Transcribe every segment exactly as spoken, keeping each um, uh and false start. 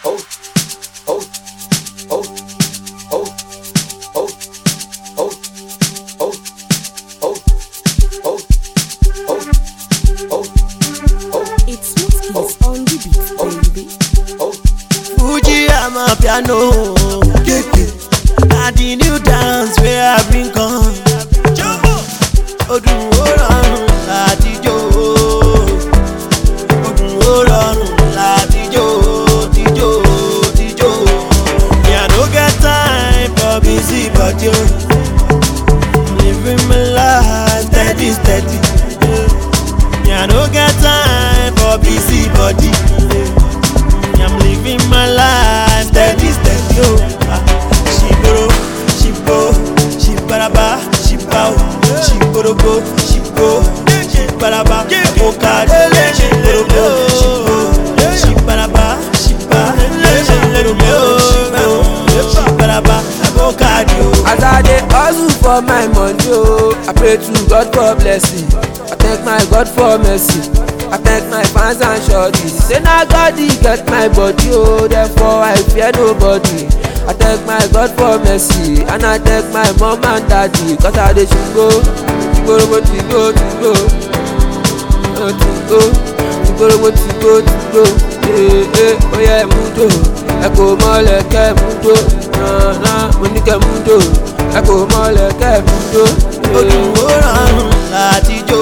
oh, oh, oh, oh, oh, oh, oh, oh, oh, oh, oh, oh. It's Smooth on the beat, baby. Oh, Fuji, I'm a piano. Now the new dance where I bring come. Odun ororun lati jo. Odun ororun lati jo, ti jo, ti jo. Me I no get time for busy body. Living my life steady, steady. Me I no get time for busy body. I'm living my life steady, steady. Oh, she boro, she bo, she baraba, she bow, she boro go, she go, she baraba, avocado, she boro go, she go, she baraba, she ba, she boro go, she go, she baraba, avocado. As I dey hustle for my money, oh, I pray to God for blessing. I thank my God for mercy. I thank my fans and shorties. Say na God he get my body, oh, therefore I fear nobody. I thank my God for mercy, and I thank my mom and daddy. Cause I dey chingo, chingorobo chingo, chingo, oh chingo, chingorobo chingo, chingo. Eh eh, oh yeah mundo, eko mole ke mundo, na na, monike mundo, eko mole ke mundo. Odun ororun lati jo.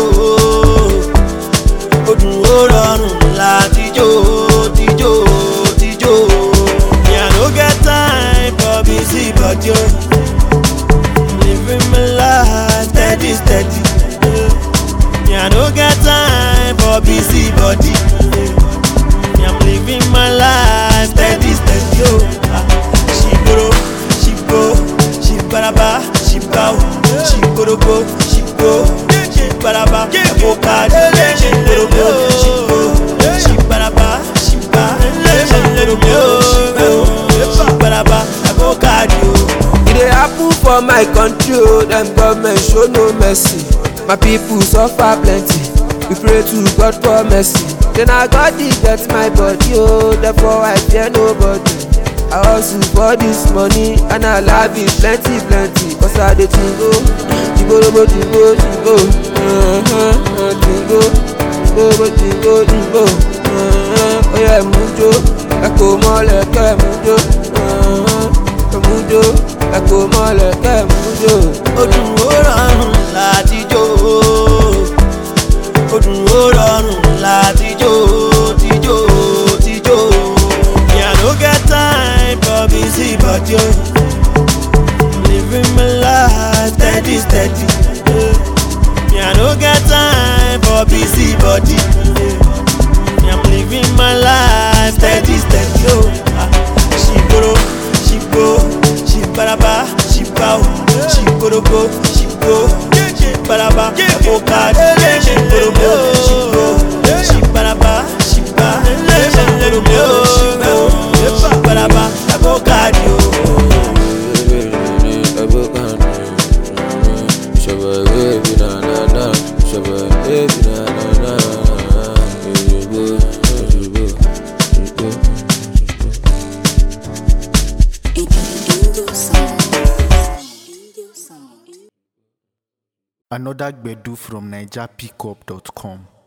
Odun ororun lati jo, ti jo, ti jo. Me I no get time for busy body. Living my life steady, steady. Me I no get time for busy body. Me I'm living my life steady, steady. Oh, she boro, she go, she baraba, she bow, she boro go, she go, she baraba, avocado, she boro go, she go, she baraba, she ba, she boro go, she go, she baraba, avocado. It dey happen for my country, oh, them government show no mercy. My people suffer plenty. We pray to God for mercy. Then I God he get my body, oh, therefore I fear nobody. I hustle for this money and I love it plenty, plenty. Cause I dey tingo, tingo, tingo, tingo, uh-huh, tingo, tingo, tingo, tingo, uh-huh. Oh yeah, mundo, eko mole ke mundo, uh-huh, mundo, eko mole ke mundo. Odun ororun lati jo. Odun ororun lati jo, ti jo, ti jo. Me I no get time for busy body. Living my life steady, steady. Me I no get time for busy body. Me I'm living my life steady, steady. Oh, she boro, she go, she baraba, she bow, she boro go, she go, she baraba, avocado, she boro go, she go, she baraba, she ba, she boro go, she go, she baraba, avocado. Another Gbedu from Niger Pickup dot com.